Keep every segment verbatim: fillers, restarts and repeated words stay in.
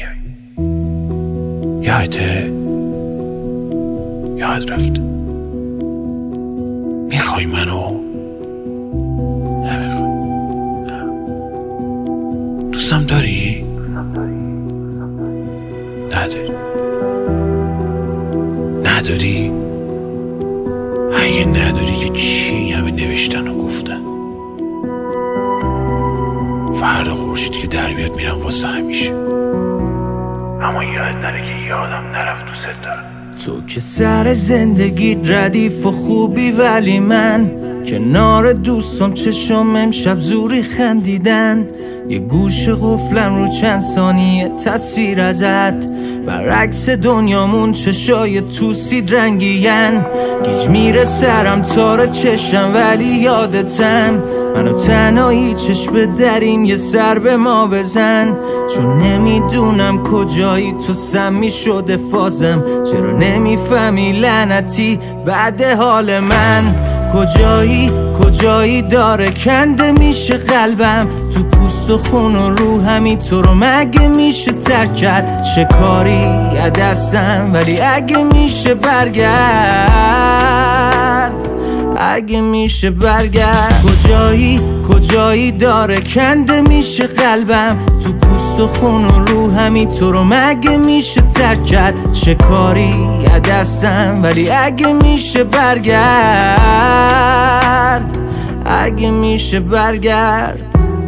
بیای. یادته؟ یاد رفت. میخوای منو؟ نمیخوای. دوستم داری؟ نداری. نداری؟ اگه نداری که چی این همه نوشتن و گفتن؟ فردا خورشید که در بیاد میرم واسه همیشه. اما یاد نره که یادم نرفت دوست دارم. تو که سر زندگی ردیف و خوبی، ولی من کنار دوستم چشم امشب زوری خندیدن. یه گوش قفلم رو چند ثانیه تصویر ازت، برعکس دنیامون چشای توسید رنگین. گیج میره سرم تار چشم ولی یادتم، منو تنهایی چشم دریم یه سر به ما بزن. چون نمیدونم کجایی تو سمی شده فازم، چرا نمیفهمی لعنتی بعد حال من؟ کجایی کجایی داره کنده میشه قلبم، تو پوست و خون و روحمی تو رو مگه میشه ترک کرد؟ چه کاری دستم ولی اگه میشه برگرد، اگه میشه برگرد. کجایی کجایی داره کنده میشه قلبم، تو پوست و خون و روحمی تو رو مگه میشه ترک کرد؟ چه کاری دستم ولی اگه میشه برگرد، اگه میشه برگرد.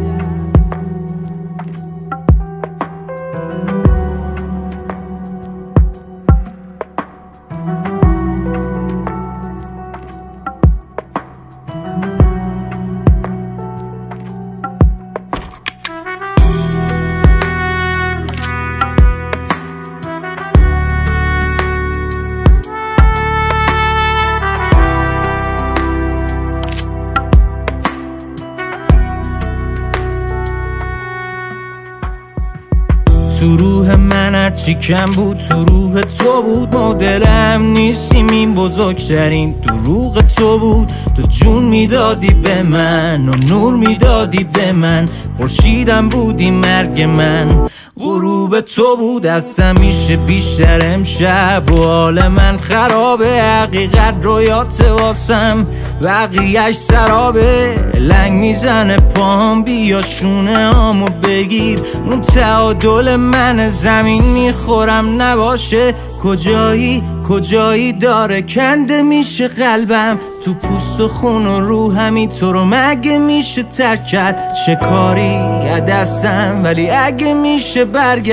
تو روح من هرچی کم بود تو روح تو بود، مدلم نیستیم این بزرگترین دروغ تو بود. تو جون میدادی به من و نور میدادی به من، خورشیدم بودی مرگ من، غروب تو بود. از همیشه بیشتر امشب و حال من خرابه، حقیقت رویات واسم بقیهش سرابه. لنگ میزنه پاهم بیا شونه هامو بگیر، اون تعادل من زمین میخورم نباشه. کجایی کجایی داره کنده میشه قلبم، تو پوست و خون و روحمی تو رو مگه میشه ترک کرد؟ چه کاری دستم ولی اگه میشه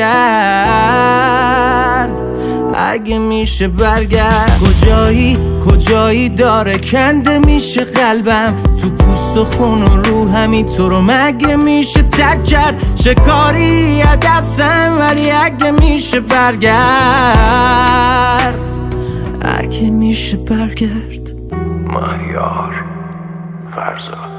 برگرد، اگه میشه برگرد. کجایی کجایی داره کنده میشه قلبم، تو پوست و خون و روحمی تو رو مگه میشه ترک کرد؟ چه کاری دستم ولی اگه میشه برگرد، اگه میشه برگرد. مهیار فرزاد.